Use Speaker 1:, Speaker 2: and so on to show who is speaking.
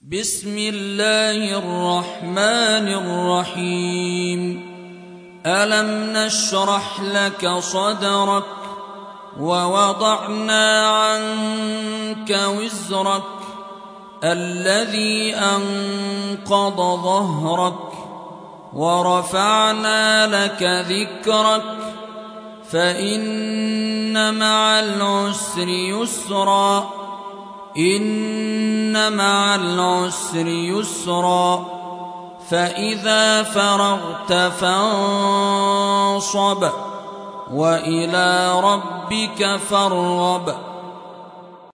Speaker 1: بسم الله الرحمن الرحيم. ألم نشرح لك صدرك ووضعنا عنك وزرك الذي أنقض ظهرك ورفعنا لك ذكرك فإن مع العسر يسرا إن مع العسر يسرا فإذا فرغت فانصب وإلى ربك فارغب.